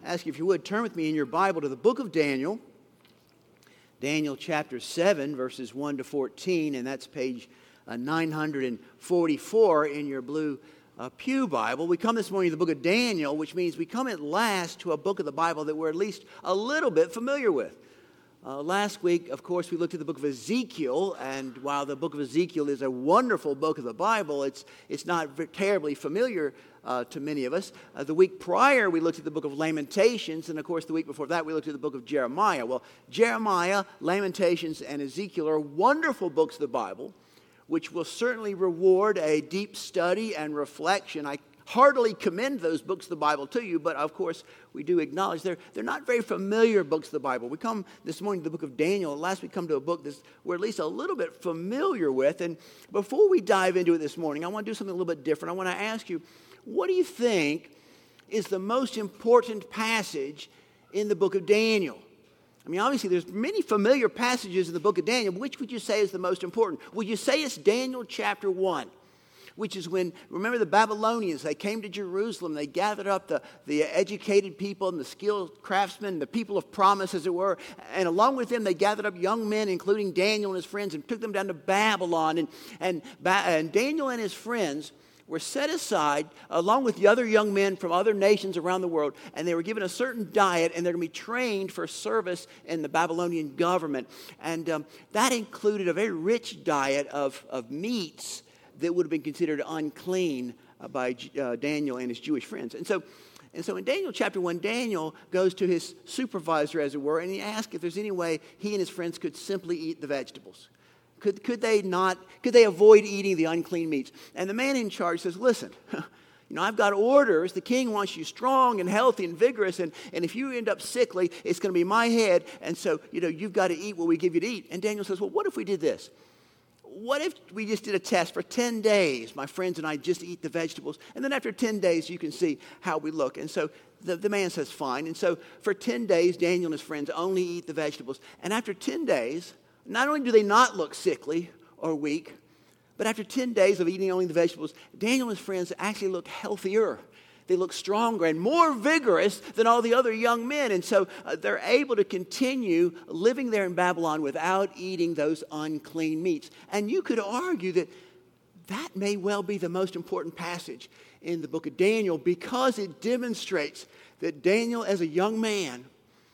ask you if you would turn with me in your Bible to the book of Daniel. Daniel chapter 7, verses 1 to 14, and that's page 944 in your blue Pew Bible. We come this morning to the book of Daniel, which means we come at last to a book of the Bible that we're at least a little bit familiar with. Last week, of course, we looked at the book of Ezekiel, and while the book of Ezekiel is a wonderful book of the Bible, it's not terribly familiar to many of us. The week prior, we looked at the book of Lamentations, and of course, the week before that, we looked at the book of Jeremiah. Well, Jeremiah, Lamentations, and Ezekiel are wonderful books of the Bible, which will certainly reward a deep study and reflection. I heartily commend those books of the Bible to you, but of course, we do acknowledge they're not very familiar books of the Bible. We come this morning to the book of Daniel, and last we come to a book that we're at least a little bit familiar with. And before we dive into it this morning, I want to do something a little bit different. I want to ask you, what do you think is the most important passage in the book of Daniel? I mean, obviously, there's many familiar passages in the book of Daniel. Which would you say is the most important? Would you say it's Daniel chapter 1? Which is when, remember the Babylonians, they came to Jerusalem, they gathered up the educated people and the skilled craftsmen, the people of promise, as it were, and along with them they gathered up young men, including Daniel and his friends, and took them down to Babylon. And Daniel and his friends were set aside along with the other young men from other nations around the world, and they were given a certain diet, and they're going to be trained for service in the Babylonian government. And that included a very rich diet of meats that would have been considered unclean by Daniel and his Jewish friends. And so in Daniel chapter 1, Daniel goes to his supervisor, as it were, and he asks if there's any way he and his friends could simply eat the vegetables. Could they avoid eating the unclean meats? And the man in charge says, listen, I've got orders. The king wants you strong and healthy and vigorous, and if you end up sickly, it's going to be my head, and so, you've got to eat what we give you to eat. And Daniel says, well, what if we did this? What if we just did a test for 10 days? My friends and I just eat the vegetables. And then after 10 days, you can see how we look. And so the man says, fine. And so for 10 days, Daniel and his friends only eat the vegetables. And after 10 days, not only do they not look sickly or weak, but after 10 days of eating only the vegetables, Daniel and his friends actually look healthier. They look stronger and more vigorous than all the other young men. And so they're able to continue living there in Babylon without eating those unclean meats. And you could argue that may well be the most important passage in the book of Daniel, because it demonstrates that Daniel, as a young man,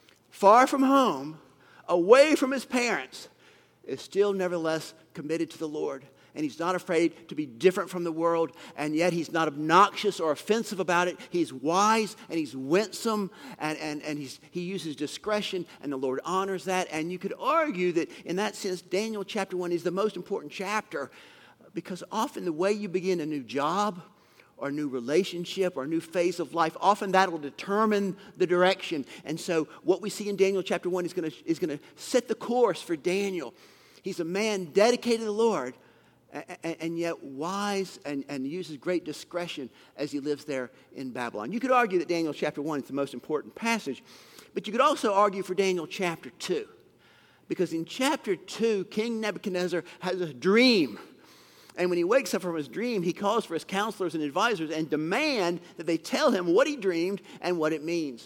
far from home, away from his parents, is still nevertheless committed to the Lord. And he's not afraid to be different from the world, and yet he's not obnoxious or offensive about it. He's wise and he's winsome, and he uses discretion, and the Lord honors that. And you could argue that in that sense, Daniel chapter 1 is the most important chapter, because often the way you begin a new job or a new relationship or a new phase of life, often that will determine the direction. And so what we see in Daniel chapter 1 is going to set the course for Daniel. He's a man dedicated to the Lord, and yet wise and uses great discretion as he lives there in Babylon. You could argue that Daniel chapter 1 is the most important passage, but you could also argue for Daniel chapter 2. Because in chapter 2, King Nebuchadnezzar has a dream. And when he wakes up from his dream, he calls for his counselors and advisors and demand that they tell him what he dreamed and what it means.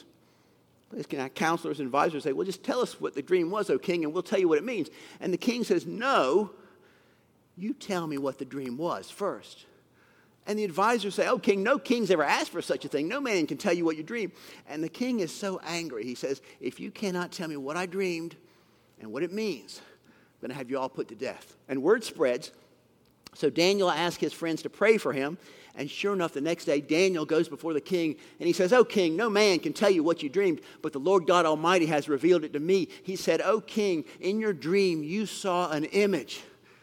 His counselors and advisors say, well, just tell us what the dream was, O king, and we'll tell you what it means. And the king says, no, you tell me what the dream was first. And the advisors say, oh, king, no king's ever asked for such a thing. No man can tell you what you dreamed. And the king is so angry. He says, if you cannot tell me what I dreamed and what it means, I'm going to have you all put to death. And word spreads. So Daniel asked his friends to pray for him. And sure enough, the next day, Daniel goes before the king, and he says, oh, king, no man can tell you what you dreamed, but the Lord God Almighty has revealed it to me. He said, oh, king, in your dream, you saw an image.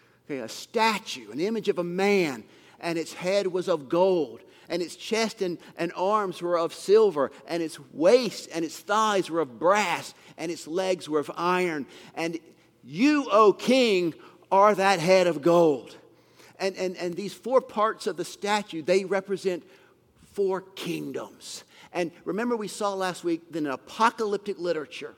A statue, an image of a man, and its head was of gold, and its chest and arms were of silver, and its waist and its thighs were of brass, and its legs were of iron. And you, O king, are that head of gold. And these four parts of the statue, they represent four kingdoms. And remember, we saw last week that in apocalyptic literature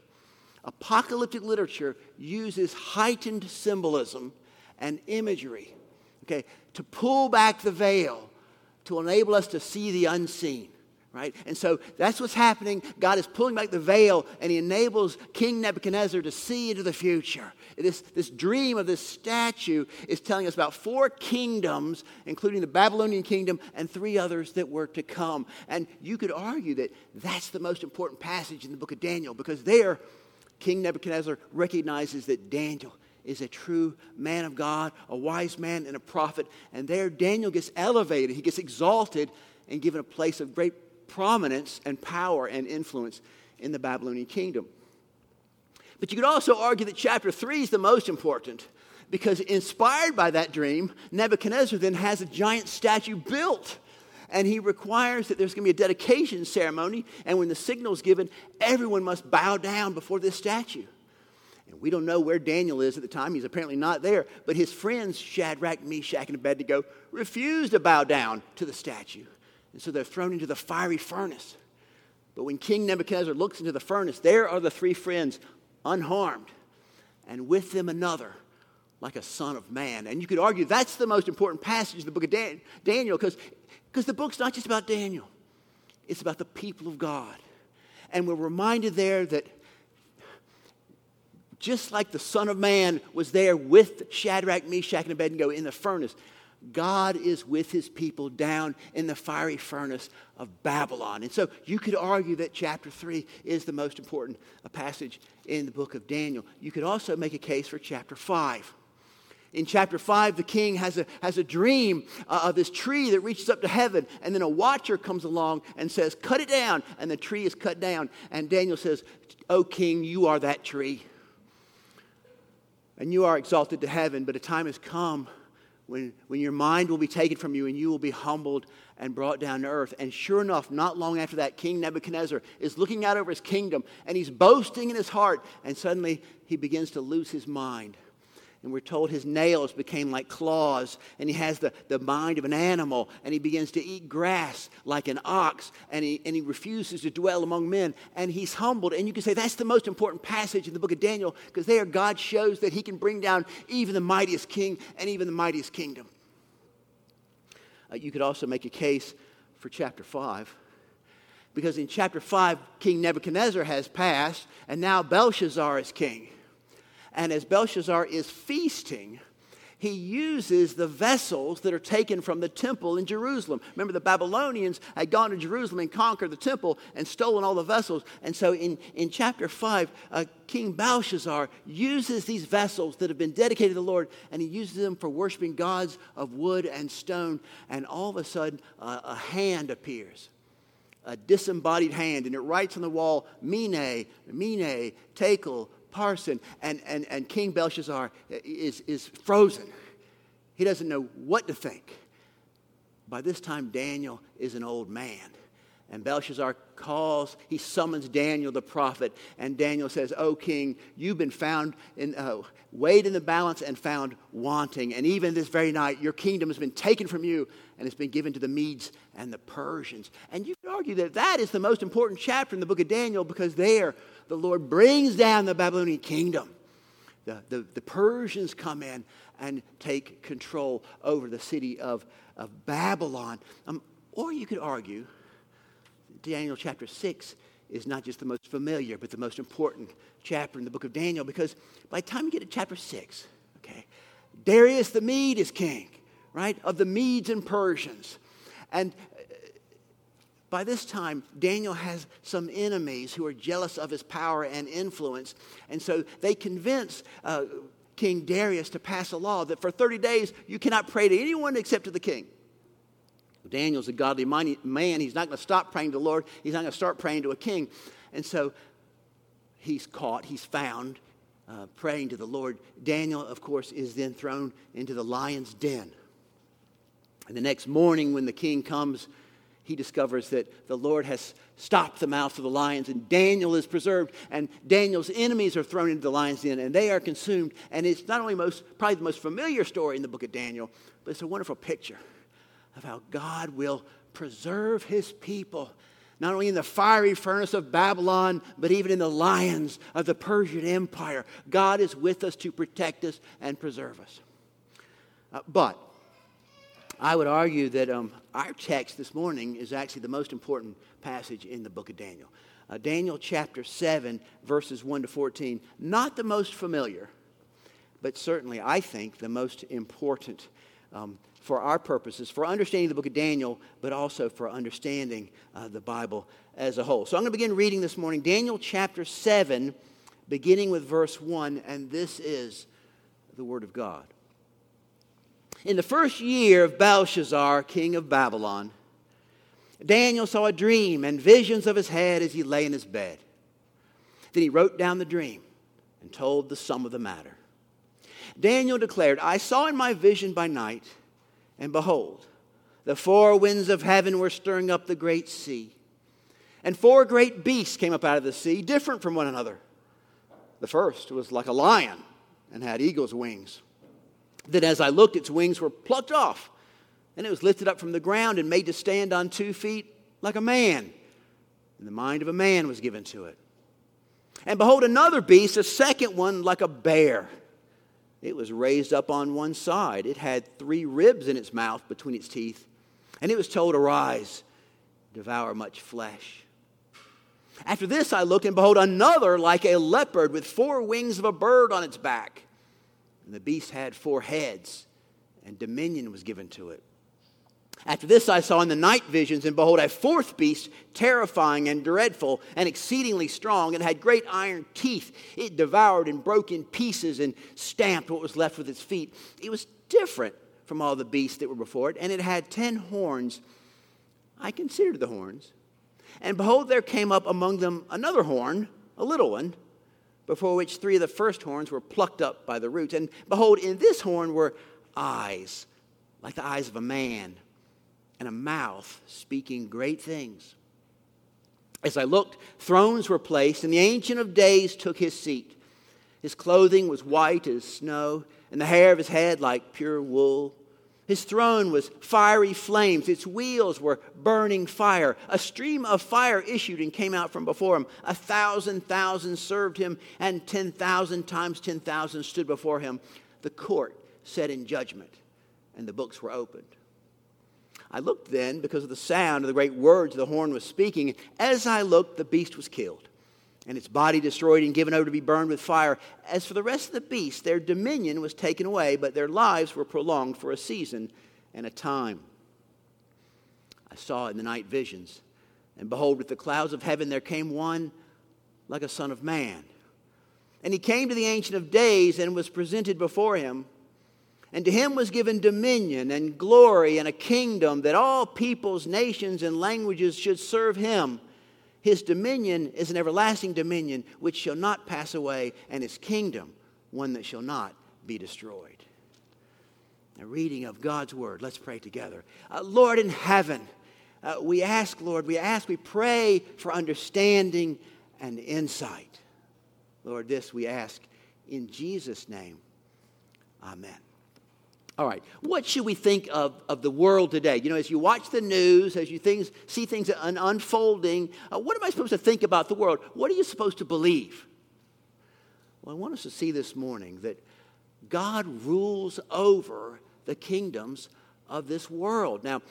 uses heightened symbolism and imagery, to pull back the veil, to enable us to see the unseen. right? And so that's what's happening. God is pulling back the veil, and he enables King Nebuchadnezzar to see into the future. This dream of this statue is telling us about 4 kingdoms, including the Babylonian kingdom and 3 others that were to come. And you could argue that that's the most important passage in the book of Daniel, because there, King Nebuchadnezzar recognizes that Daniel is a true man of God, a wise man and a prophet. And there, Daniel gets elevated. He gets exalted and given a place of great prominence and power and influence in the Babylonian kingdom. But you could also argue that chapter 3 is the most important, because inspired by that dream, Nebuchadnezzar then has a giant statue built. And he requires that there's going to be a dedication ceremony. And when the signal is given, everyone must bow down before this statue. And we don't know where Daniel is at the time. He's apparently not there. But his friends, Shadrach, Meshach, and Abednego, refuse to bow down to the statue. And so they're thrown into the fiery furnace. But when King Nebuchadnezzar looks into the furnace, there are the 3 friends unharmed. And with them another, like a son of man. And you could argue that's the most important passage in the book of Daniel, because the book's not just about Daniel. It's about the people of God. And we're reminded there that just like the Son of Man was there with Shadrach, Meshach, and Abednego in the furnace, God is with his people down in the fiery furnace of Babylon. And so you could argue that chapter 3 is the most important passage in the book of Daniel. You could also make a case for chapter 5. In chapter 5, the king has a dream of this tree that reaches up to heaven, and then a watcher comes along and says, cut it down, and the tree is cut down. And Daniel says, O king, you are that tree. And you are exalted to heaven, but a time has come when your mind will be taken from you and you will be humbled and brought down to earth. And sure enough, not long after that, King Nebuchadnezzar is looking out over his kingdom, and he's boasting in his heart, and suddenly he begins to lose his mind. And we're told his nails became like claws, and he has the mind of an animal, and he begins to eat grass like an ox, and he refuses to dwell among men, and he's humbled. And you can say that's the most important passage in the book of Daniel, because there God shows that he can bring down even the mightiest king and even the mightiest kingdom. You could also make a case for chapter 5, because in chapter 5, King Nebuchadnezzar has passed, and now Belshazzar is king. And as Belshazzar is feasting, he uses the vessels that are taken from the temple in Jerusalem. Remember, the Babylonians had gone to Jerusalem and conquered the temple and stolen all the vessels. And so in chapter 5, King Belshazzar uses these vessels that have been dedicated to the Lord, and he uses them for worshiping gods of wood and stone. And all of a sudden, a hand appears. A disembodied hand, and it writes on the wall, Mene, Tekel, Parson, and King Belshazzar is frozen. He doesn't know what to think. By this time, Daniel is an old man. And Belshazzar he summons Daniel the prophet, and Daniel says, O king, you've been found weighed in the balance and found wanting. And even this very night, your kingdom has been taken from you, and it's been given to the Medes and the Persians. And you could argue that that is the most important chapter in the book of Daniel, because there the Lord brings down the Babylonian kingdom. The Persians come in and take control over the city of Babylon. Or you could argue Daniel chapter 6 is not just the most familiar, but the most important chapter in the book of Daniel, because by the time you get to chapter 6, okay, Darius the Mede is king, right, of the Medes and Persians. And by this time, Daniel has some enemies who are jealous of his power and influence. And so they convince King Darius to pass a law that for 30 days you cannot pray to anyone except to the king. Daniel's a godly man. He's not going to stop praying to the Lord. He's not going to start praying to a king. And so he's caught. He's found praying to the Lord. Daniel, of course, is then thrown into the lion's den. And the next morning when the king comes, he discovers that the Lord has stopped the mouths of the lions, and Daniel is preserved, and Daniel's enemies are thrown into the lion's den, and they are consumed. And it's not only probably the most familiar story in the book of Daniel, but it's a wonderful picture of how God will preserve his people, not only in the fiery furnace of Babylon, but even in the lions of the Persian Empire. God is with us to protect us and preserve us. But I would argue that our text this morning is actually the most important passage in the book of Daniel. Daniel chapter 7, verses 1 to 14. Not the most familiar, but certainly, I think, the most important for our purposes, for understanding the book of Daniel, but also for understanding the Bible as a whole. So I'm going to begin reading this morning, Daniel chapter 7, beginning with verse 1, and this is the Word of God. In the first year of Belshazzar, king of Babylon, Daniel saw a dream and visions of his head as he lay in his bed. Then he wrote down the dream and told the sum of the matter. Daniel declared, I saw in my vision by night, and behold, the four winds of heaven were stirring up the great sea. And four great beasts came up out of the sea, different from one another. The first was like a lion and had eagle's wings. Then as I looked, its wings were plucked off, and it was lifted up from the ground and made to stand on 2 feet like a man. And the mind of a man was given to it. And behold, another beast, a second one like a bear. It was raised up on one side. It had 3 ribs in its mouth between its teeth. And it was told, arise, devour much flesh. After this I looked, and behold, another like a leopard with 4 wings of a bird on its back. And the beast had 4 heads, and dominion was given to it. After this I saw in the night visions, and behold, a 4th beast, terrifying and dreadful and exceedingly strong, and had great iron teeth. It devoured and broke in pieces and stamped what was left with its feet. It was different from all the beasts that were before it, and it had 10 horns. I considered the horns. And behold, there came up among them another horn, a little one, before which 3 of the first horns were plucked up by the roots. And behold, in this horn were eyes, like the eyes of a man, and a mouth speaking great things. As I looked, thrones were placed, and the Ancient of Days took his seat. His clothing was white as snow, and the hair of his head like pure wool. His throne was fiery flames. Its wheels were burning fire. A stream of fire issued and came out from before him. 1,000,000 served him, and 10,000 times 10,000 stood before him. The court sat in judgment, and the books were opened. I looked then because of the sound of the great words the horn was speaking. As I looked, the beast was killed, and its body destroyed and given over to be burned with fire. As for the rest of the beasts, their dominion was taken away, but their lives were prolonged for a season and a time. I saw in the night visions, and behold, with the clouds of heaven there came one like a son of man. And he came to the Ancient of Days and was presented before him. And to him was given dominion and glory and a kingdom that all peoples, nations, and languages should serve him. His dominion is an everlasting dominion which shall not pass away, and his kingdom one that shall not be destroyed. A reading of God's word. Let's pray together. Lord in heaven, we pray for understanding and insight. Lord, this we ask in Jesus' name. Amen. All right, what should we think of the world today? You know, as you watch the news, as you see things unfolding, what am I supposed to think about the world? What are you supposed to believe? Well, I want us to see this morning that God rules over the kingdoms of this world. Now,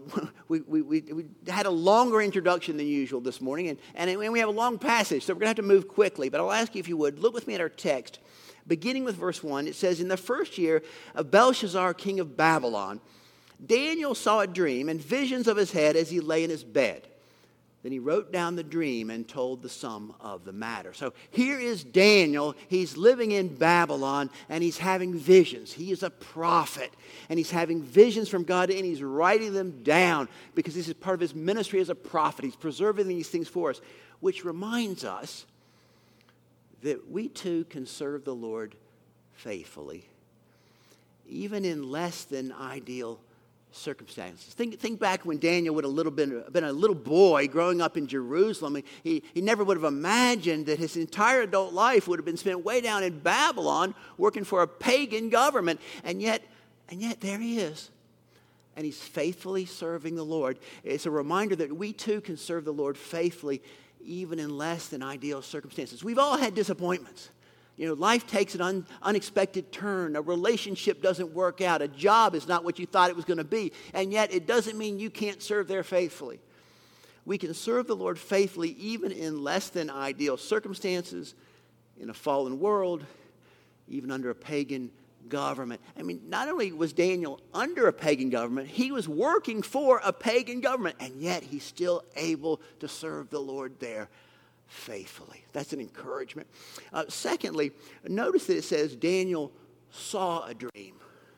we had a longer introduction than usual this morning, and we have a long passage, so we're going to have to move quickly. But I'll ask you if you would, look with me at our text. Beginning with verse 1, it says, in the first year of Belshazzar, king of Babylon, Daniel saw a dream and visions of his head as he lay in his bed. Then he wrote down the dream and told the sum of the matter. So here is Daniel. He's living in Babylon, and he's having visions. He is a prophet, and he's having visions from God, and he's writing them down because this is part of his ministry as a prophet. He's preserving these things for us, which reminds us that we too can serve the Lord faithfully, even in less than ideal circumstances. Think back when Daniel would have been a little boy growing up in Jerusalem. He never would have imagined that his entire adult life would have been spent way down in Babylon working for a pagan government. And yet there he is. And he's faithfully serving the Lord. It's a reminder that we too can serve the Lord faithfully, even in less than ideal circumstances. We've all had disappointments. Life takes an unexpected turn. A relationship doesn't work out. A job is not what you thought it was going to be. And yet it doesn't mean you can't serve there faithfully. We can serve the Lord faithfully even in less than ideal circumstances, in a fallen world, even under a pagan government. Not only was Daniel under a pagan government, he was working for a pagan government, and yet he's still able to serve the Lord there faithfully. That's an encouragement. Secondly, notice that it says Daniel saw a dream.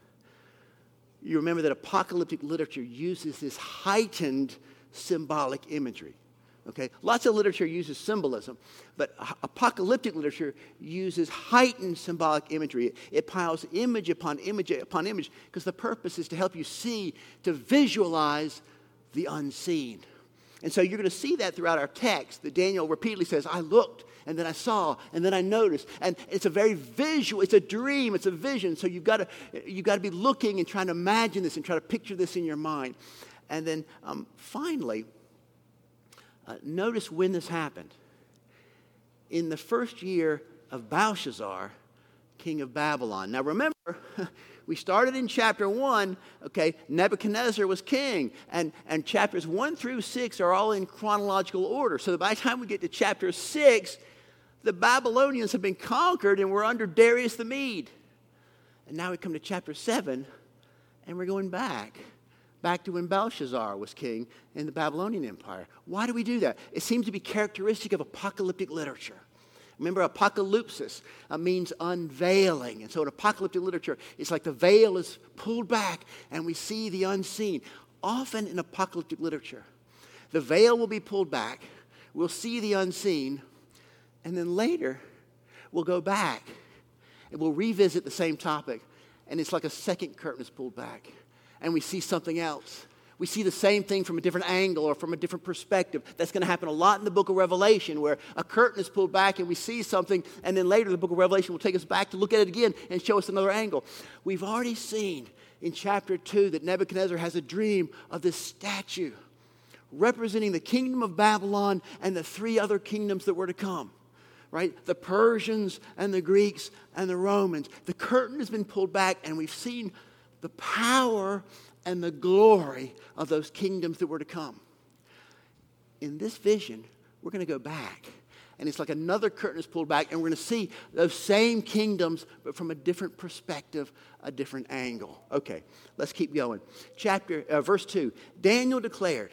You remember that apocalyptic literature uses this heightened symbolic imagery. Okay, lots of literature uses symbolism, but apocalyptic literature uses heightened symbolic imagery. It piles image upon image upon image because the purpose is to help you see, to visualize the unseen. And so you're going to see that throughout our text, that Daniel repeatedly says, I looked, and then I saw, and then I noticed. And it's a very visual, it's a dream, it's a vision. So you've got to be looking and trying to imagine this and try to picture this in your mind. And then finally, notice when this happened. In the first year of Belshazzar, king of Babylon. Now remember, we started in chapter 1, okay, Nebuchadnezzar was king, and chapters 1 through 6 are all in chronological order. So by the time we get to chapter 6, the Babylonians have been conquered and we're under Darius the Mede. And now we come to chapter 7, and we're going back to when Belshazzar was king in the Babylonian Empire. Why do we do that? It seems to be characteristic of apocalyptic literature. Remember, apocalypsis means unveiling. And so in apocalyptic literature, it's like the veil is pulled back and we see the unseen. Often in apocalyptic literature, the veil will be pulled back, we'll see the unseen, and then later we'll go back and we'll revisit the same topic, and it's like a second curtain is pulled back and we see something else. We see the same thing from a different angle or from a different perspective. That's going to happen a lot in the book of Revelation, where a curtain is pulled back and we see something, and then later the book of Revelation will take us back to look at it again and show us another angle. We've already seen in chapter 2 that Nebuchadnezzar has a dream of this statue representing the kingdom of Babylon and the 3 other kingdoms that were to come. Right? The Persians and the Greeks and the Romans. The curtain has been pulled back, and we've seen the power and the glory of those kingdoms that were to come. In this vision, we're going to go back. And it's like another curtain is pulled back, and we're going to see those same kingdoms, but from a different perspective, a different angle. Okay, let's keep going. Verse 2, Daniel declared,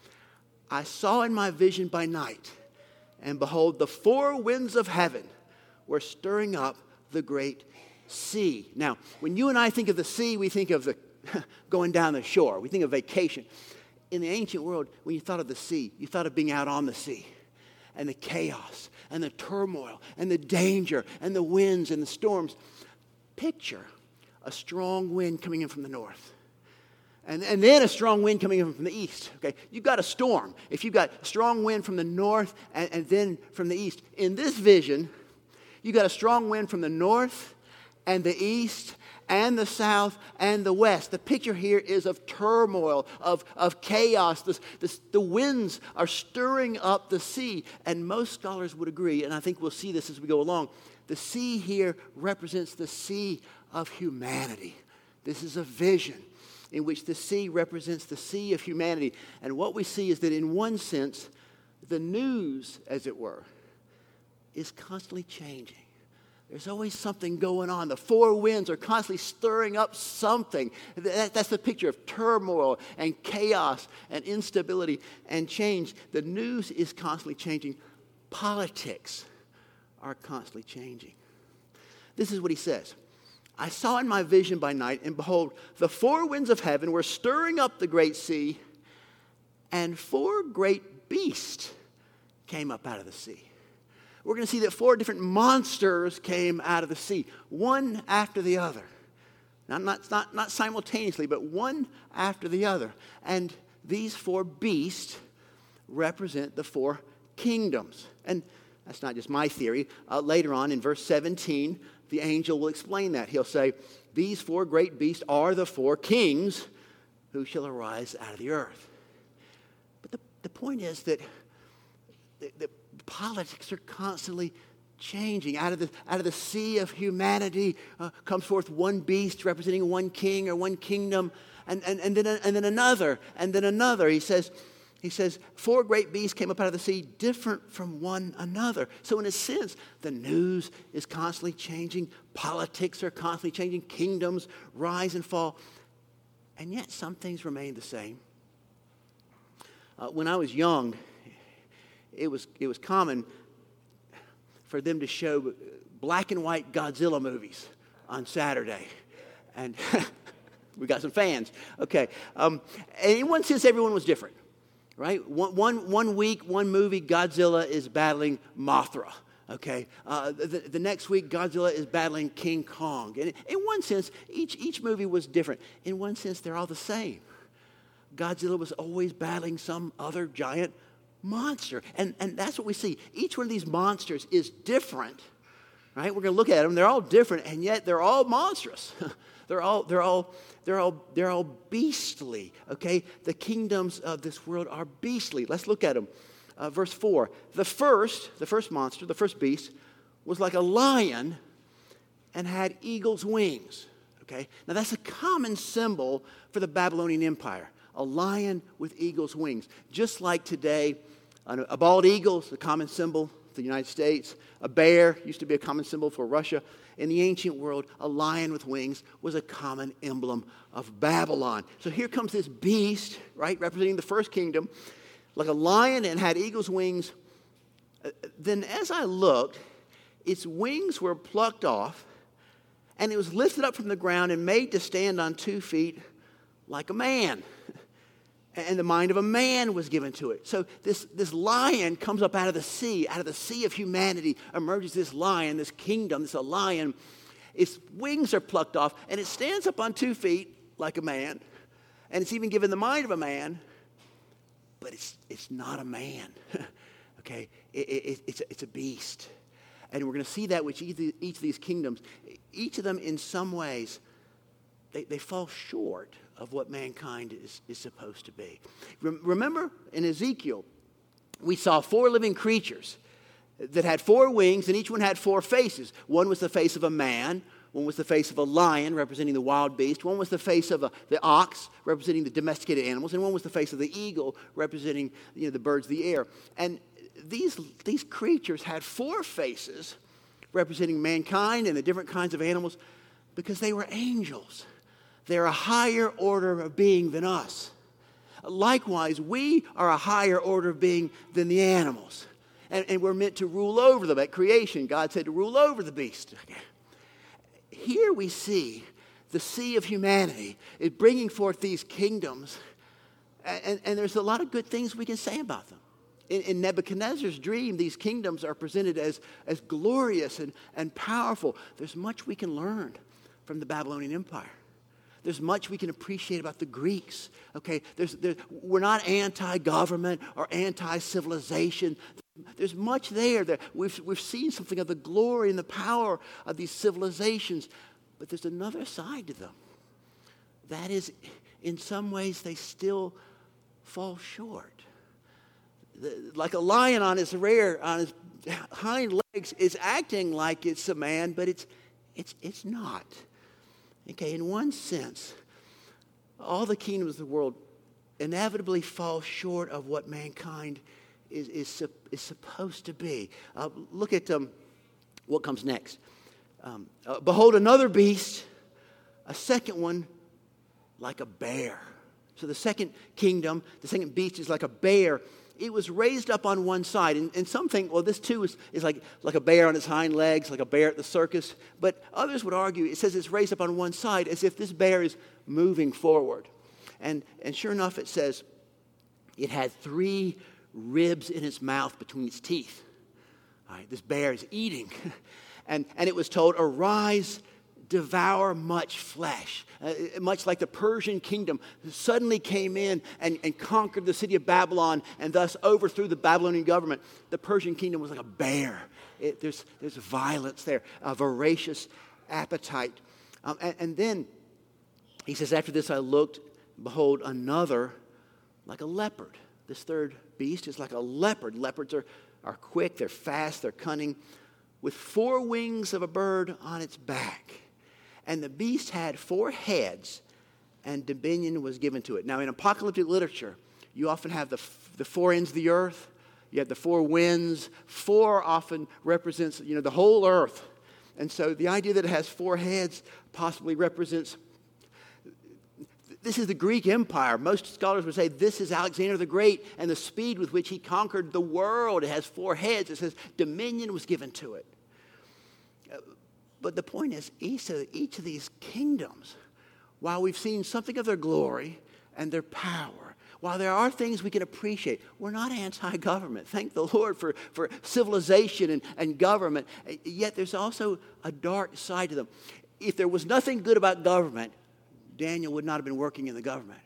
I saw in my vision by night, and behold, the 4 winds of heaven were stirring up the great sea. Now, when you and I think of the sea, we think of the going down the shore. We think of vacation. In the ancient world, when you thought of the sea, you thought of being out on the sea and the chaos and the turmoil and the danger and the winds and the storms. Picture a strong wind coming in from the north. And then a strong wind coming in from the east. Okay, you've got a storm. If you've got a strong wind from the north and then from the east. In this vision, you've got a strong wind from the north and the east and the south and the west. The picture here is of turmoil, of chaos. The winds are stirring up the sea. And most scholars would agree, and I think we'll see this as we go along, the sea here represents the sea of humanity. This is a vision in which the sea represents the sea of humanity. And what we see is that in one sense, the news, as it were, is constantly changing. There's always something going on. The 4 winds are constantly stirring up something. That's the picture of turmoil and chaos and instability and change. The news is constantly changing. Politics are constantly changing. This is what he says. I saw in my vision by night, and behold, the 4 winds of heaven were stirring up the great sea, and 4 great beasts came up out of the sea. We're going to see that 4 different monsters came out of the sea, one after the other. Now, not simultaneously, but one after the other. And these 4 beasts represent the 4 kingdoms. And that's not just my theory. Later on in verse 17, the angel will explain that. He'll say, these 4 great beasts are the 4 kings who shall arise out of the earth. But the point is that the politics are constantly changing. Out of the sea of humanity comes forth one beast representing one king or one kingdom, and then another, and then another. He says, four great beasts came up out of the sea, different from one another. So in a sense, the news is constantly changing. Politics are constantly changing. Kingdoms rise and fall. And yet some things remain the same. When I was young, it was common for them to show black and white Godzilla movies on Saturday. And we got some fans. Okay. And in one sense, everyone was different. Right? One week, one movie, Godzilla is battling Mothra. Okay? The next week, Godzilla is battling King Kong. And in one sense, each movie was different. In one sense, they're all the same. Godzilla was always battling some other giant monster. And that's what we see. Each one of these monsters is different. Right? We're going to look at them. They're all different, and yet they're all monstrous. They're all beastly, okay? The kingdoms of this world are beastly. Let's look at them. Verse 4. The first monster, the first beast, was like a lion and had eagle's wings, okay? Now that's a common symbol for the Babylonian Empire. A lion with eagle's wings. Just like today, a bald eagle is a common symbol for the United States. A bear used to be a common symbol for Russia. In the ancient world, a lion with wings was a common emblem of Babylon. So here comes this beast, right, representing the first kingdom, like a lion and had eagle's wings. Then as I looked, its wings were plucked off, and it was lifted up from the ground and made to stand on 2 feet like a man. And the mind of a man was given to it. So this lion comes up out of the sea of humanity, emerges this lion, this kingdom, this lion. Its wings are plucked off, and it stands up on 2 feet like a man. And it's even given the mind of a man, but it's not a man. Okay? It's a beast. And we're going to see that with each of these kingdoms. Each of them, in some ways, they fall short of what mankind is supposed to be. Remember in Ezekiel, we saw 4 living creatures that had 4 wings, and each one had 4 faces. One was the face of a man, one was the face of a lion, representing the wild beast, one was the face of the ox, representing the domesticated animals, and one was the face of the eagle, representing the birds of the air. And these creatures had 4 faces, representing mankind and the different kinds of animals, because they were angels. They're a higher order of being than us. Likewise, we are a higher order of being than the animals. And we're meant to rule over them. At creation, God said to rule over the beast. Here we see the sea of humanity is bringing forth these kingdoms. And there's a lot of good things we can say about them. In Nebuchadnezzar's dream, these kingdoms are presented as glorious and powerful. There's much we can learn from the Babylonian Empire. There's much we can appreciate about the Greeks. Okay, we're not anti-government or anti-civilization. There's much there that we've seen something of the glory and the power of these civilizations, but there's another side to them. That is, in some ways, they still fall short. Like a lion on his hind legs is acting like it's a man, but it's not. Okay, in one sense, all the kingdoms of the world inevitably fall short of what mankind is supposed to be. Look at what comes next. Behold, another beast, a second one like a bear. So the second kingdom, the second beast is like a bear. It was raised up on one side. And some think, well, this too is like a bear on its hind legs, like a bear at the circus. But others would argue, it says it's raised up on one side as if this bear is moving forward. And sure enough, it says it had 3 ribs in its mouth between its teeth. All right, this bear is eating. And it was told, arise, devour much flesh. Much like the Persian kingdom suddenly came in and conquered the city of Babylon and thus overthrew the Babylonian government. The Persian kingdom was like a bear. There's violence there, a voracious appetite. And then he says, after this I looked, behold, another like a leopard. This third beast is like a leopard. Leopards are quick, they're fast, they're cunning. with 4 wings of a bird on its back. And the beast had 4 heads, and dominion was given to it. Now, in apocalyptic literature, you often have the 4 ends of the earth. You have the 4 winds. 4 often represents, the whole earth. And so the idea that it has 4 heads possibly represents, this is the Greek Empire. Most scholars would say this is Alexander the Great and the speed with which he conquered the world. It has 4 heads. It says dominion was given to it. But the point is, each of these kingdoms, while we've seen something of their glory and their power, while there are things we can appreciate, we're not anti-government. Thank the Lord for civilization and government. Yet there's also a dark side to them. If there was nothing good about government, Daniel would not have been working in the government.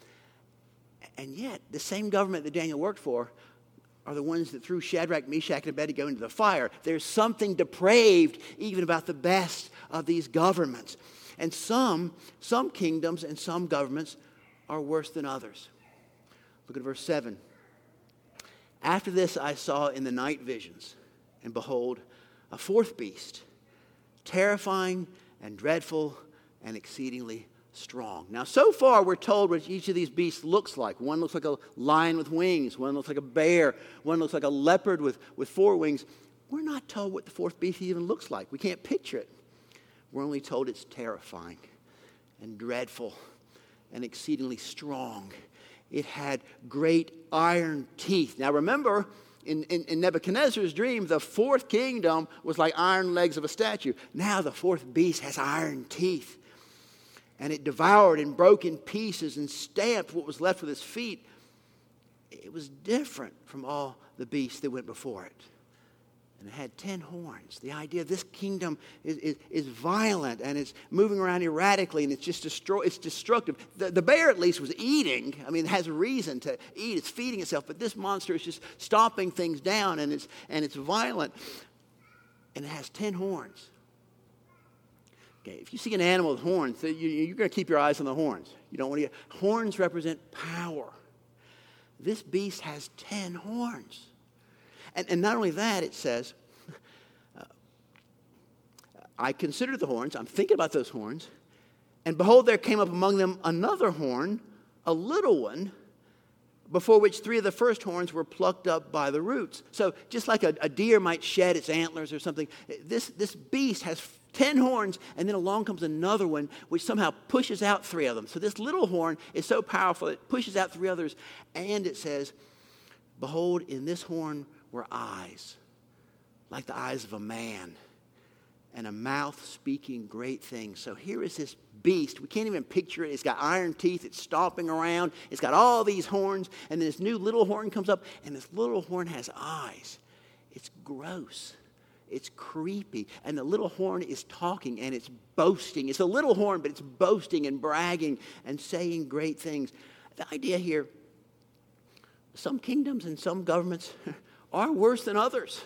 And yet, the same government that Daniel worked for are the ones that threw Shadrach, Meshach, and Abednego into the fire. There's something depraved even about the best of these governments. And some kingdoms and some governments are worse than others. Look at verse 7. After this I saw in the night visions, and behold, a 4th beast, terrifying and dreadful and exceedingly strong. Now, so far, we're told what each of these beasts looks like. One looks like a lion with wings. One looks like a bear. One looks like a leopard with 4 wings. We're not told what the 4th beast even looks like. We can't picture it. We're only told it's terrifying and dreadful and exceedingly strong. It had great iron teeth. Now, remember, in Nebuchadnezzar's dream, the 4th kingdom was like iron legs of a statue. Now the 4th beast has iron teeth. And it devoured and broke in pieces and stamped what was left with its feet. It was different from all the beasts that went before it. And it had 10 horns. The idea of this kingdom is violent and it's moving around erratically and it's just it's destructive. The bear at least was eating. I mean, it has a reason to eat. It's feeding itself. But this monster is just stomping things down and it's violent. And it has 10 horns. Okay, if you see an animal with horns, you're going to keep your eyes on the horns. You don't want to get... Horns represent power. This beast has 10 horns. And not only that, it says, I considered the horns, I'm thinking about those horns, and behold, there came up among them another horn, a little one, before which 3 of the first horns were plucked up by the roots. So just like a deer might shed its antlers or something, this beast has 10 horns, and then along comes another one, which somehow pushes out 3 of them. So this little horn is so powerful, it pushes out 3 others, and it says, behold, in this horn were eyes, like the eyes of a man, and a mouth speaking great things. So here is this beast. We can't even picture it. It's got iron teeth. It's stomping around. It's got all these horns, and then this new little horn comes up, and this little horn has eyes. It's gross. It's creepy. And the little horn is talking and it's boasting. It's a little horn, but it's boasting and bragging and saying great things. The idea here, some kingdoms and some governments are worse than others.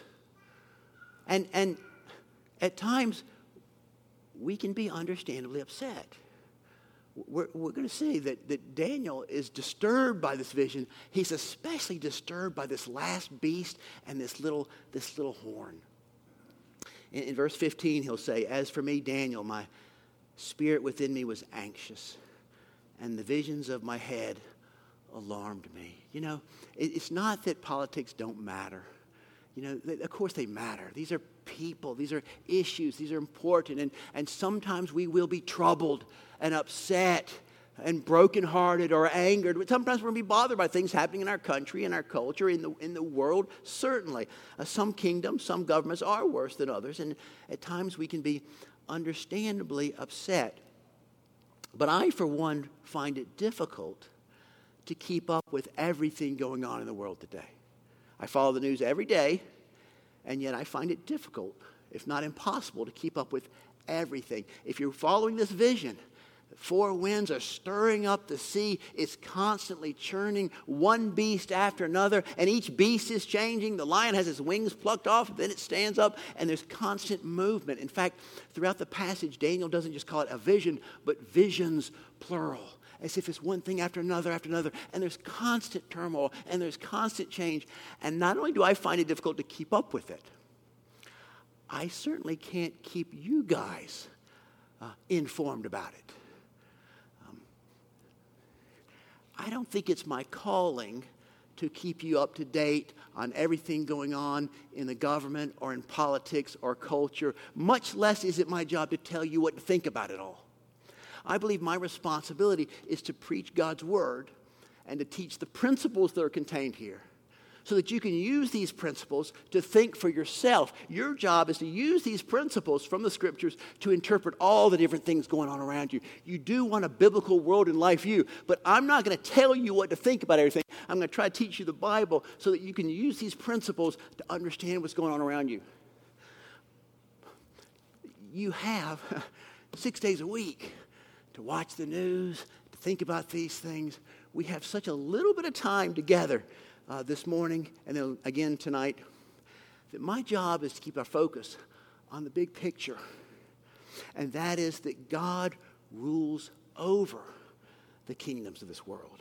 And at times, we can be understandably upset. We're going to see that Daniel is disturbed by this vision. He's especially disturbed by this last beast and this little horn. In verse 15, he'll say, as for me, Daniel, my spirit within me was anxious, and the visions of my head alarmed me. You know, it's not that politics don't matter. You know, of course they matter. These are people. These are issues. These are important. And sometimes we will be troubled and upset and brokenhearted or angered. But sometimes we're going to be bothered by things happening in our country, in our culture, in the world. Certainly. Some kingdoms, some governments are worse than others. And at times we can be understandably upset. But I, for one, find it difficult to keep up with everything going on in the world today. I follow the news every day, and yet I find it difficult, if not impossible, to keep up with everything. If you're following this vision, 4 winds are stirring up the sea. It's constantly churning, one beast after another, and each beast is changing. The lion has its wings plucked off, then it stands up, and there's constant movement. In fact, throughout the passage, Daniel doesn't just call it a vision, but visions, plural, as if it's one thing after another, and there's constant turmoil, and there's constant change. And not only do I find it difficult to keep up with it, I certainly can't keep you guys informed about it. I don't think it's my calling to keep you up to date on everything going on in the government or in politics or culture. Much less is it my job to tell you what to think about it all. I believe my responsibility is to preach God's word and to teach the principles that are contained here so that you can use these principles to think for yourself. Your job is to use these principles from the scriptures to interpret all the different things going on around you. You do want a biblical world and life view, but I'm not going to tell you what to think about everything. I'm going to try to teach you the Bible so that you can use these principles to understand what's going on around you. You have 6 days a week to watch the news, to think about these things. We have such a little bit of time together this morning and then again tonight that my job is to keep our focus on the big picture. And that is that God rules over the kingdoms of this world.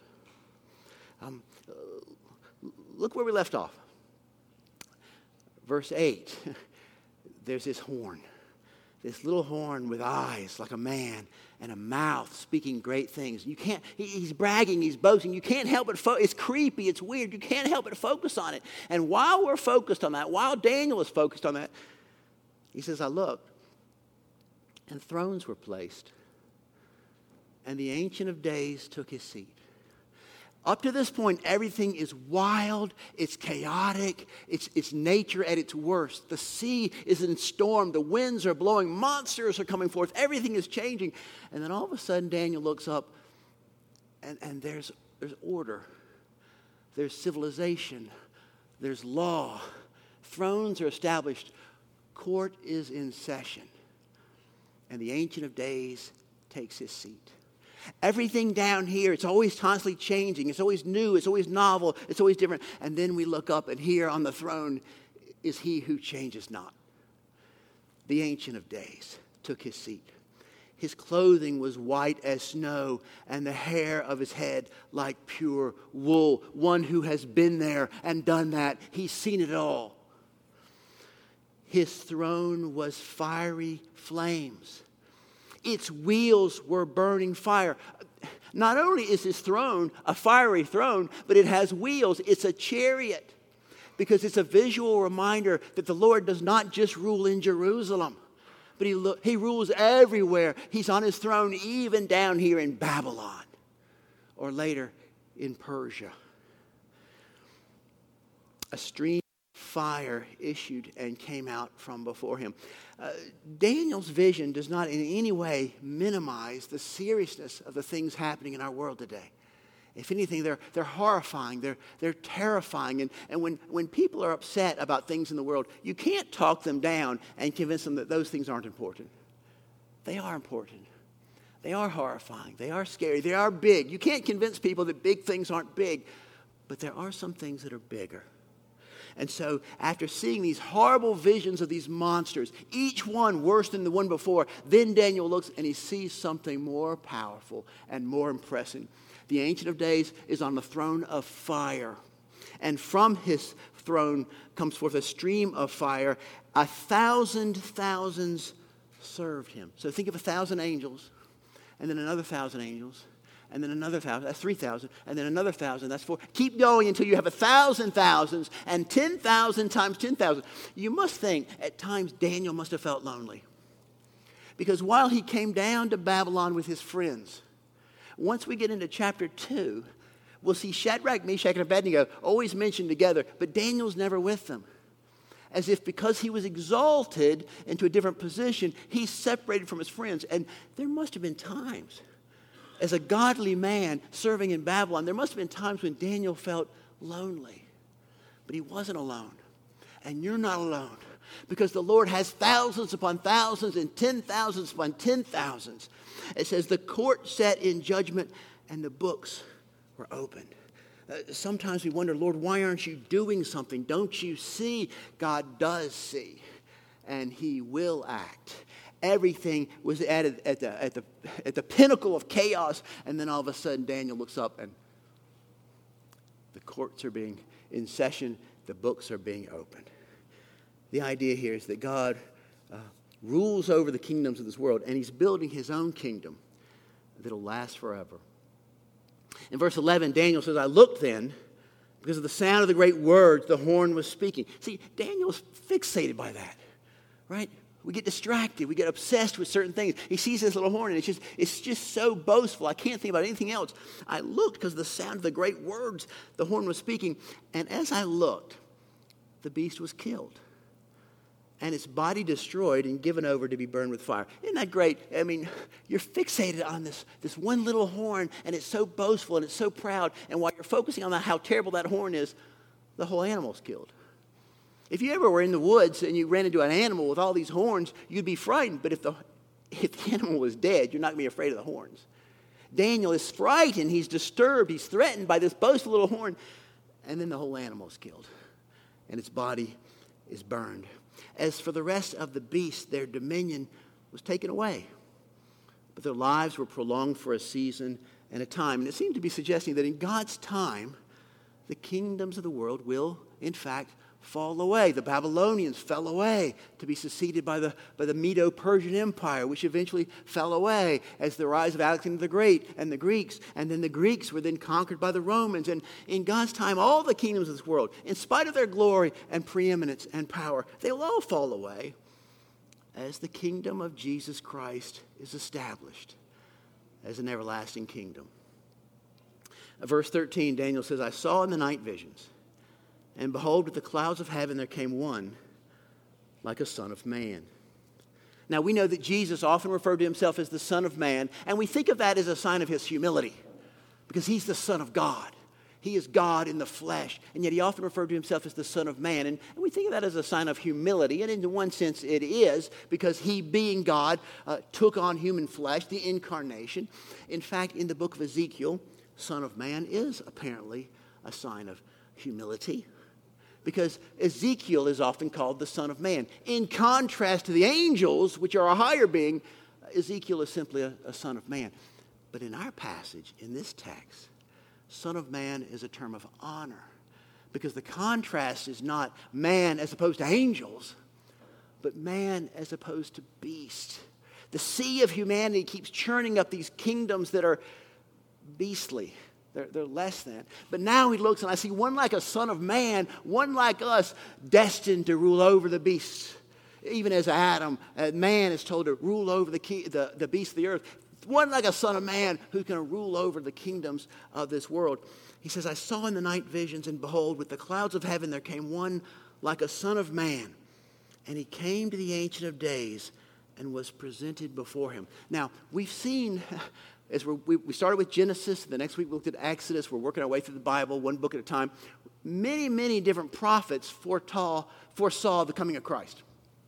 Look where we left off. Verse 8. There's this horn. This little horn with eyes like a man and a mouth speaking great things. You can't, he's bragging, he's boasting. You can't help but it's creepy, it's weird. You can't help but focus on it. And while we're focused on that, while Daniel is focused on that, he says, I looked, and thrones were placed, and the Ancient of Days took his seat. Up to this point, everything is wild, it's chaotic, it's nature at its worst. The sea is in storm, the winds are blowing, monsters are coming forth, everything is changing. And then all of a sudden, Daniel looks up, and there's order, there's civilization, there's law. Thrones are established, court is in session, and the Ancient of Days takes his seat. Everything down here, it's always constantly changing. It's always new. It's always novel. It's always different. And then we look up, and here on the throne is he who changes not. The Ancient of Days took his seat. His clothing was white as snow, and the hair of his head like pure wool. One who has been there and done that. He's seen it all. His throne was fiery flames. Its wheels were burning fire. Not only is his throne a fiery throne, but it has wheels. It's a chariot because it's a visual reminder that the Lord does not just rule in Jerusalem, but he rules everywhere. He's on his throne even down here in Babylon or later in Persia. A stream of fire issued and came out from before him. Daniel's vision does not in any way minimize the seriousness of the things happening in our world today. If anything, they're horrifying, they're terrifying. And when people are upset about things in the world, you can't talk them down and convince them that those things aren't important. They are important. They are horrifying. They are scary. They are big. You can't convince people that big things aren't big. But there are some things that are bigger. And so after seeing these horrible visions of these monsters, each one worse than the one before, then Daniel looks and he sees something more powerful and more impressive. The Ancient of Days is on the throne of fire. And from his throne comes forth a stream of fire. 1,000 thousands served him. So think of 1,000 angels, and then another 1,000 angels, and then another 1,000, that's 3,000, and then another 1,000, that's 4. Keep going until you have 1,000 thousands and 10,000 times 10,000. You must think at times Daniel must have felt lonely. Because while he came down to Babylon with his friends, once we get into chapter 2, we'll see Shadrach, Meshach, and Abednego always mentioned together, but Daniel's never with them. As if because he was exalted into a different position, he's separated from his friends. And there must have been times, as a godly man serving in Babylon, there must have been times when Daniel felt lonely. But he wasn't alone. And you're not alone. Because the Lord has thousands upon thousands and 10,000s upon 10,000s. It says the court sat in judgment and the books were opened. Sometimes we wonder, Lord, why aren't you doing something? Don't you see? God does see. And he will act. Everything was at the pinnacle of chaos. And then all of a sudden Daniel looks up and the courts are being in session. The books are being opened. The idea here is that God rules over the kingdoms of this world, and he's building his own kingdom that'll last forever. In verse 11, Daniel says, I looked then, because of the sound of the great words the horn was speaking. See, Daniel's fixated by that, right? We get distracted. We get obsessed with certain things. He sees this little horn, and it's just so boastful. I can't think about anything else. I looked because of the sound of the great words the horn was speaking. And as I looked, the beast was killed, and its body destroyed and given over to be burned with fire. Isn't that great? I mean, you're fixated on this one little horn, and it's so boastful, and it's so proud. And while you're focusing on how terrible that horn is, the whole animal's killed. If you ever were in the woods and you ran into an animal with all these horns, you'd be frightened. But if the animal was dead, you're not going to be afraid of the horns. Daniel is frightened. He's disturbed. He's threatened by this boastful little horn. And then the whole animal is killed, and its body is burned. As for the rest of the beasts, their dominion was taken away, but their lives were prolonged for a season and a time. And it seemed to be suggesting that in God's time, the kingdoms of the world will, in fact, fall away. The Babylonians fell away to be succeeded by the Medo-Persian Empire, which eventually fell away as the rise of Alexander the Great and the Greeks. And then the Greeks were then conquered by the Romans. And in God's time, all the kingdoms of this world, in spite of their glory and preeminence and power, they will all fall away as the kingdom of Jesus Christ is established as an everlasting kingdom. Verse 13, Daniel says, I saw in the night visions, and behold, with the clouds of heaven there came one like a son of man. Now, we know that Jesus often referred to himself as the Son of Man, and we think of that as a sign of his humility, because he's the Son of God. He is God in the flesh, and yet he often referred to himself as the Son of Man. And we think of that as a sign of humility, and in one sense it is, because he, being God, took on human flesh, the incarnation. In fact, in the book of Ezekiel, Son of Man is apparently a sign of humility, because Ezekiel is often called the Son of Man. In contrast to the angels, which are a higher being, Ezekiel is simply a son of man. But in our passage, in this text, Son of Man is a term of honor, because the contrast is not man as opposed to angels, but man as opposed to beast. The sea of humanity keeps churning up these kingdoms that are beastly. They're less than. But now he looks, and I see one like a son of man, one like us, destined to rule over the beasts. Even as Adam, man is told to rule over the beasts of the earth. One like a son of man who's going to rule over the kingdoms of this world. He says, I saw in the night visions, and behold, with the clouds of heaven there came one like a son of man. And he came to the Ancient of Days and was presented before him. Now, we've seen... As we started with Genesis, the next week we looked at Exodus. We're working our way through the Bible, one book at a time. Many, many different prophets foresaw the coming of Christ.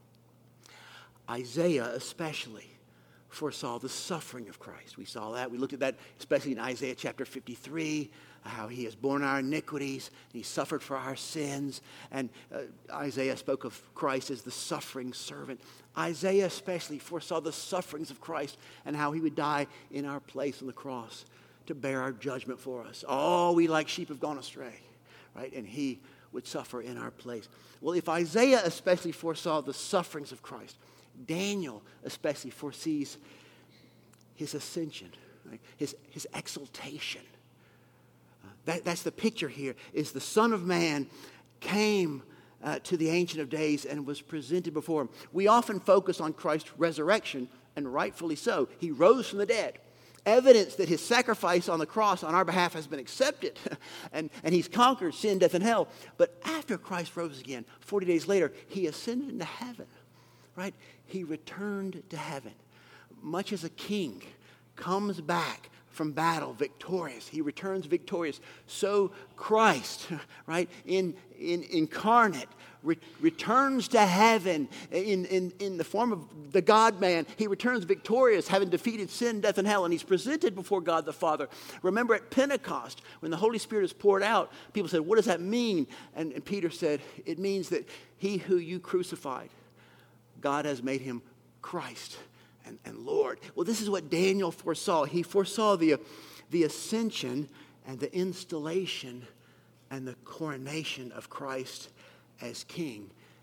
Isaiah especially foresaw the suffering of Christ. We saw that. We looked at that especially in Isaiah chapter 53, how he has borne our iniquities, and he suffered for our sins. And Isaiah spoke of Christ as the suffering servant. Isaiah especially foresaw the sufferings of Christ and how he would die in our place on the cross to bear our judgment for us. All we like sheep have gone astray, right? And he would suffer in our place. Well, if Isaiah especially foresaw the sufferings of Christ, Daniel especially foresees his ascension, right? His exaltation. That's the picture here, is the Son of Man came to the Ancient of Days and was presented before him. We often focus on Christ's resurrection, and rightfully so. He rose from the dead. Evidence that his sacrifice on the cross on our behalf has been accepted. and he's conquered sin, death, and hell. But after Christ rose again, 40 days later, he ascended into heaven. Right? He returned to heaven. Much as a king comes back from battle victorious, he returns victorious. So Christ, right, incarnate, returns to heaven in the form of the God-man. He returns victorious, having defeated sin, death, and hell, and he's presented before God the Father. Remember at Pentecost, when the Holy Spirit is poured out, people said, what does that mean? And Peter said, it means that he who you crucified, God has made him Christ and Lord. Well, this is what Daniel foresaw. He foresaw the ascension and the installation and the coronation of Christ as king.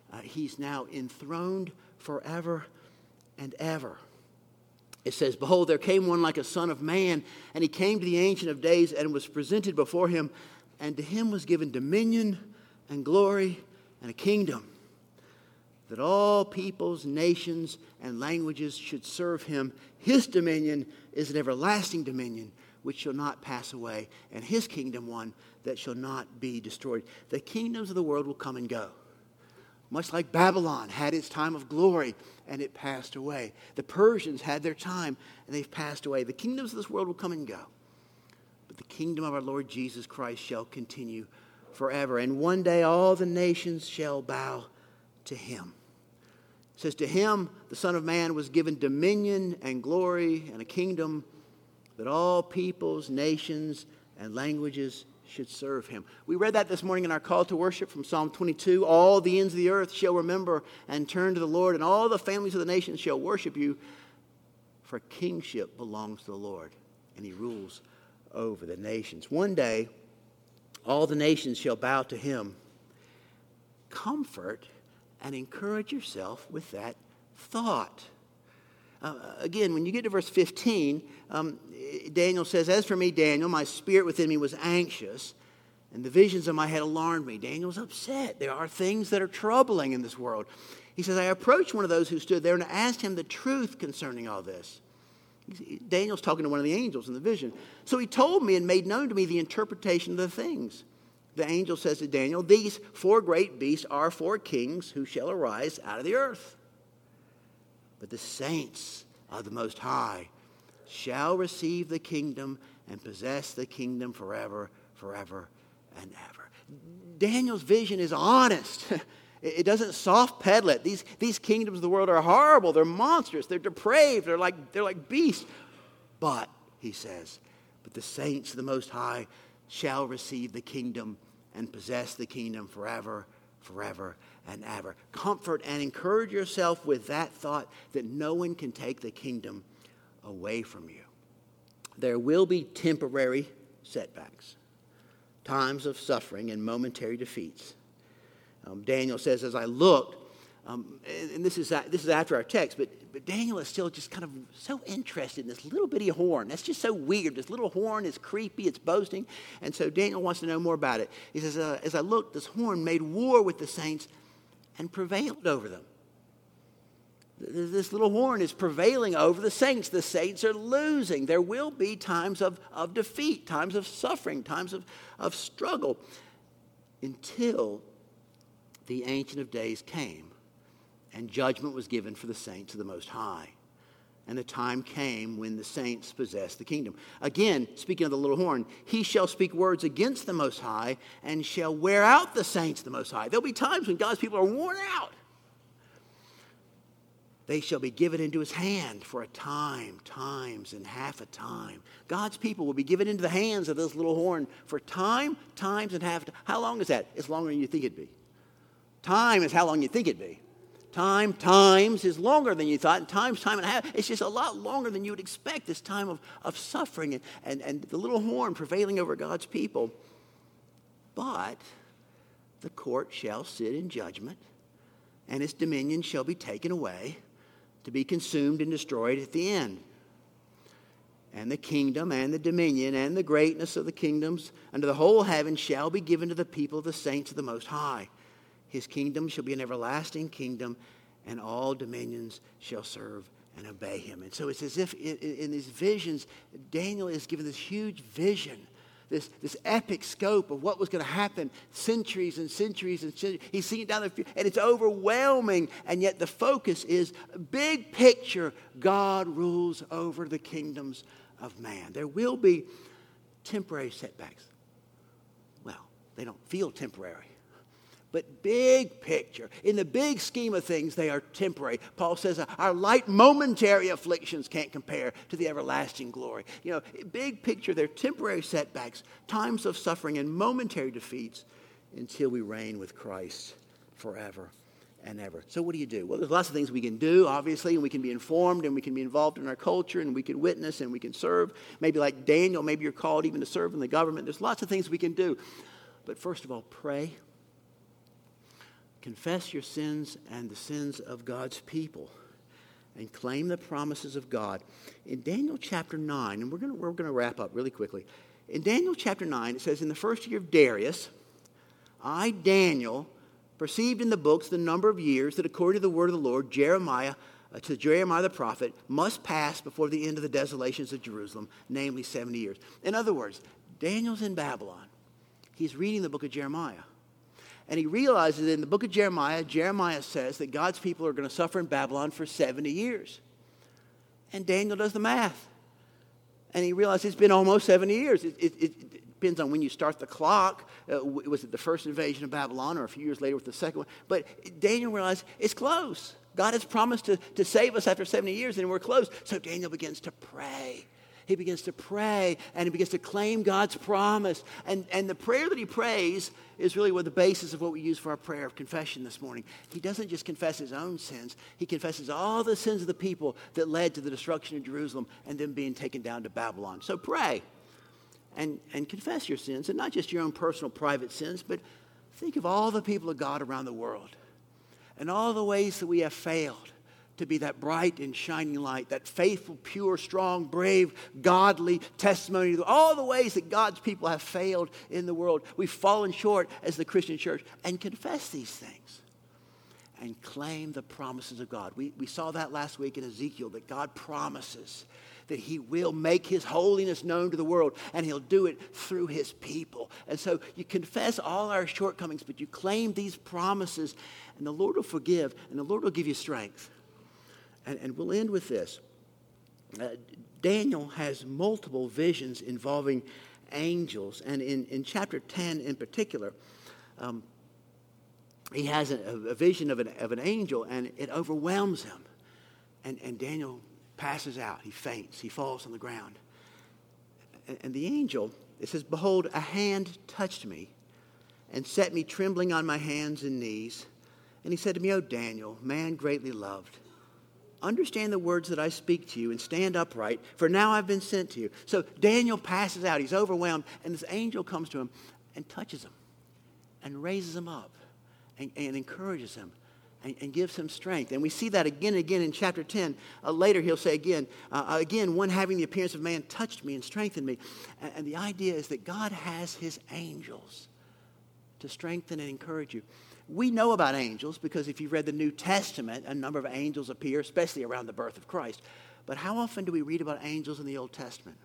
he's now enthroned forever and ever. It says, "Behold, there came one like a son of man, and he came to the Ancient of Days and was presented before him, and to him was given dominion and glory and a kingdom, that all peoples, nations, and languages should serve him. His dominion is an everlasting dominion, which shall not pass away, and his kingdom one that shall not be destroyed." The kingdoms of the world will come and go. Much like Babylon had its time of glory and it passed away. The Persians had their time and they've passed away. The kingdoms of this world will come and go. But the kingdom of our Lord Jesus Christ shall continue forever. And one day all the nations shall bow to him. It says, "To him, the Son of Man, was given dominion and glory and a kingdom, that all peoples, nations, and languages should serve him." We read that this morning in our call to worship from Psalm 22. "All the ends of the earth shall remember and turn to the Lord, and all the families of the nations shall worship you, for kingship belongs to the Lord, and he rules over the nations." One day, all the nations shall bow to him. Comfort and encourage yourself with that thought. Again, when you get to verse 15, Daniel says, "As for me, Daniel, my spirit within me was anxious, and the visions of my head alarmed me." Daniel's upset. There are things that are troubling in this world. He says, "I approached one of those who stood there and asked him the truth concerning all this." Daniel's talking to one of the angels in the vision. "So he told me and made known to me the interpretation of the things." The angel says to Daniel, "These 4 great beasts are 4 kings who shall arise out of the earth. But the saints of the Most High shall receive the kingdom and possess the kingdom forever, forever, and ever." Daniel's vision is honest. It doesn't soft pedal it. These kingdoms of the world are horrible. They're monstrous. They're depraved. They're like beasts. But, he says, "But the saints of the Most High shall receive the kingdom and possess the kingdom forever, forever, and ever." Comfort and encourage yourself with that thought, that no one can take the kingdom away from you. There will be temporary setbacks, times of suffering and momentary defeats. Daniel says, "As I looked," and this is after our text, but Daniel is still just kind of so interested in this little bitty horn. That's just so weird. This little horn is creepy. It's boasting. And so Daniel wants to know more about it. He says, "As I looked, this horn made war with the saints and prevailed over them." This little horn is prevailing over the saints. The saints are losing. There will be times of defeat, times of suffering, times of struggle, until the Ancient of Days came and judgment was given for the saints of the Most High. And the time came when the saints possessed the kingdom. Again, speaking of the little horn, "He shall speak words against the Most High and shall wear out the saints of the Most High." There'll be times when God's people are worn out. "They shall be given into his hand for a time, times, and half a time." God's people will be given into the hands of this little horn for time, times, and half a time. How long is that? It's longer than you think it'd be. Time is how long you think it'd be. Times is longer than you thought, and time and a half. It's just a lot longer than you would expect, this time of suffering and the little horn prevailing over God's people. But the court shall sit in judgment, and its dominion shall be taken away, to be consumed and destroyed at the end. "And the kingdom and the dominion and the greatness of the kingdoms under the whole heaven shall be given to the people of the saints of the Most High. His kingdom shall be an everlasting kingdom, and all dominions shall serve and obey him." And so it's as if in these visions, Daniel is given this huge vision, this epic scope of what was going to happen, centuries and centuries and centuries. He's seeing it down there, and it's overwhelming, and yet the focus is big picture. God rules over the kingdoms of man. There will be temporary setbacks. Well, they don't feel temporary. But big picture, in the big scheme of things, they are temporary. Paul says our light momentary afflictions can't compare to the everlasting glory. Big picture, they're temporary setbacks, times of suffering and momentary defeats until we reign with Christ forever and ever. So what do you do? Well, there's lots of things we can do, obviously, and we can be informed, and we can be involved in our culture, and we can witness, and we can serve. Maybe like Daniel, maybe you're called even to serve in the government. There's lots of things we can do. But first of all, pray. confess your sins and the sins of God's people, and claim the promises of God. In Daniel chapter 9, and we're going to wrap up really quickly. In Daniel chapter 9, it says, in the first year of Darius, I, Daniel, perceived in the books the number of years that according to the word of the Lord, to Jeremiah the prophet, must pass before the end of the desolations of Jerusalem, namely 70 years. In other words, Daniel's in Babylon. He's reading the book of Jeremiah. And he realizes that in the book of Jeremiah, Jeremiah says that God's people are going to suffer in Babylon for 70 years. And Daniel does the math. And he realizes it's been almost 70 years. It depends on when you start the clock. Was it the first invasion of Babylon or a few years later with the second one? But Daniel realized it's close. God has promised to save us after 70 years, and we're close. So Daniel begins to pray. He begins to pray, and he begins to claim God's promise. And the prayer that he prays is really the basis of what we use for our prayer of confession this morning. He doesn't just confess his own sins. He confesses all the sins of the people that led to the destruction of Jerusalem and them being taken down to Babylon. So pray and confess your sins, and not just your own personal private sins, but think of all the people of God around the world and all the ways that we have failed to be that bright and shining light, that faithful, pure, strong, brave, godly testimony. All the ways that God's people have failed in the world. We've fallen short as the Christian church. And confess these things and claim the promises of God. We saw that last week in Ezekiel, that God promises that he will make his holiness known to the world, and he'll do it through his people. And so you confess all our shortcomings, but you claim these promises, and the Lord will forgive, and the Lord will give you strength. And we'll end with this. Daniel has multiple visions involving angels. And in chapter 10 in particular, he has a vision of an angel, and it overwhelms him. And Daniel passes out. He faints. He falls on the ground. And the angel, it says, behold, a hand touched me and set me trembling on my hands and knees. And he said to me, O Daniel, man greatly loved, understand the words that I speak to you and stand upright, for now I've been sent to you. So Daniel passes out. He's overwhelmed. And this angel comes to him and touches him and raises him up and encourages him and gives him strength. And we see that again and again in chapter 10. Later he'll say again, one having the appearance of man touched me and strengthened me. And the idea is that God has his angels to strengthen and encourage you. We know about angels because if you've read the New Testament, a number of angels appear, especially around the birth of Christ. But how often do we read about angels in the Old Testament?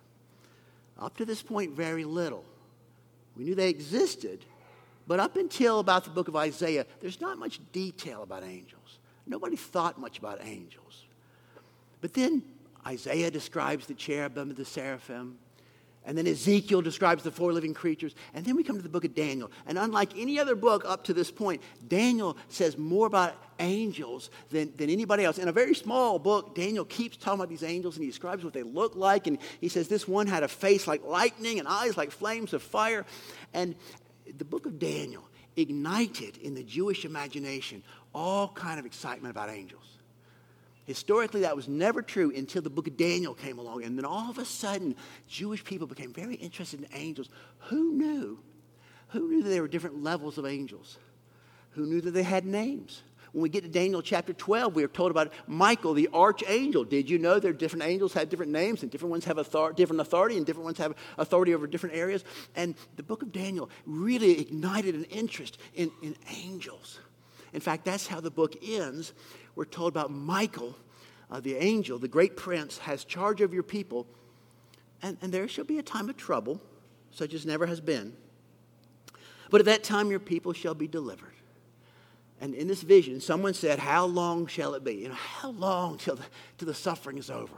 Up to this point, very little. We knew they existed, but up until about the book of Isaiah, there's not much detail about angels. Nobody thought much about angels. But then Isaiah describes the cherubim and the seraphim. And then Ezekiel describes the four living creatures. And then we come to the book of Daniel. And unlike any other book up to this point, Daniel says more about angels than anybody else. In a very small book, Daniel keeps talking about these angels, and he describes what they look like. And he says this one had a face like lightning and eyes like flames of fire. And the book of Daniel ignited in the Jewish imagination all kind of excitement about angels. Historically, that was never true until the book of Daniel came along. And then all of a sudden, Jewish people became very interested in angels. Who knew? Who knew that there were different levels of angels? Who knew that they had names? When we get to Daniel chapter 12, we are told about Michael, the archangel. Did you know that different angels have different names, and different ones have different authority, and different ones have authority over different areas? And the book of Daniel really ignited an interest in angels. In fact, that's how the book ends. We're told about Michael, the angel, the great prince, has charge of your people, and there shall be a time of trouble, such as never has been. But at that time your people shall be delivered. And in this vision, someone said, how long shall it be? How long till the suffering is over?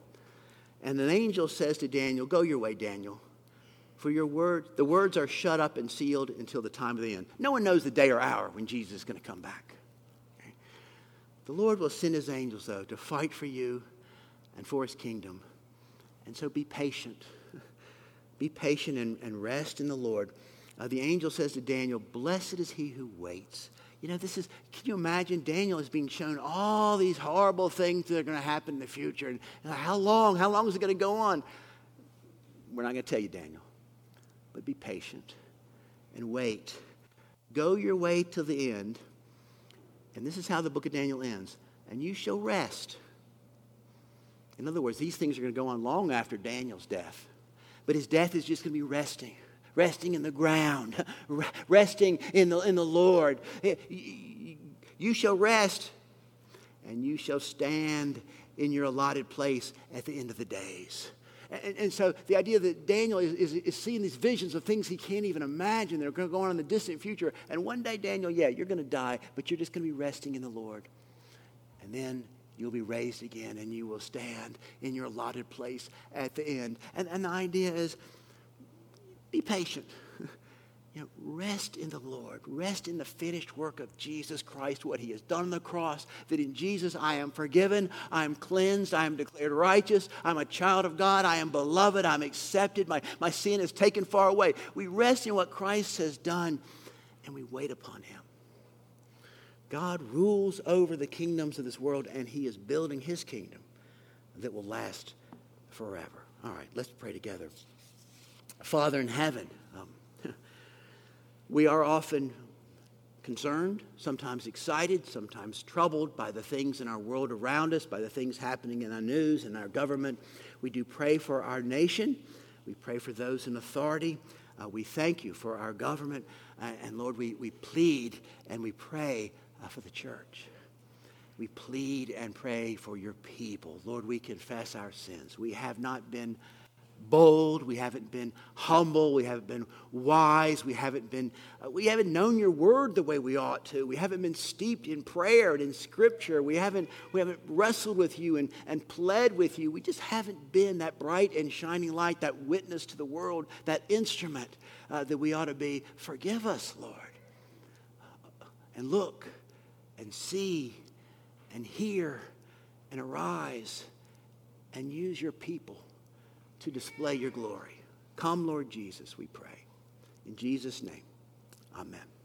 And an angel says to Daniel, go your way, Daniel, for the words are shut up and sealed until the time of the end. No one knows the day or hour when Jesus is going to come back. The Lord will send his angels, though, to fight for you and for his kingdom. And so be patient. Be patient and rest in the Lord. The angel says to Daniel, blessed is he who waits. Can you imagine? Daniel is being shown all these horrible things that are going to happen in the future. And how long? How long is it going to go on? We're not going to tell you, Daniel. But be patient and wait. Go your way to the end. And this is how the book of Daniel ends. And you shall rest. In other words, these things are going to go on long after Daniel's death. But his death is just going to be resting. Resting in the ground. Resting in the Lord. You shall rest. And you shall stand in your allotted place at the end of the days. And so the idea that Daniel is seeing these visions of things he can't even imagine. They're going to go on in the distant future. And one day, Daniel, you're going to die, but you're just going to be resting in the Lord. And then you'll be raised again, and you will stand in your allotted place at the end. And the idea is, be patient. Rest in the Lord. Rest in the finished work of Jesus Christ, what he has done on the cross, that in Jesus I am forgiven, I am cleansed, I am declared righteous, I'm a child of God, I am beloved, I'm accepted, my sin is taken far away. We rest in what Christ has done, and we wait upon him. God rules over the kingdoms of this world, and he is building his kingdom that will last forever. All right, let's pray together. Father in heaven, we are often concerned, sometimes excited, sometimes troubled by the things in our world around us, by the things happening in our news and our government. We do pray for our nation. We pray for those in authority. We thank you for our government. And Lord, we plead and we pray for the church. We plead and pray for your people. Lord, we confess our sins. We have not been bold, we haven't been humble, we haven't been wise, we haven't known your word the way we ought to. We haven't been steeped in prayer and in scripture. We haven't wrestled with you and pled with you. We just haven't been that bright and shining light, that witness to the world, that instrument that we ought to be. Forgive us, Lord. And look and see and hear and arise and use your people to display your glory. Come, Lord Jesus, we pray. In Jesus' name, amen.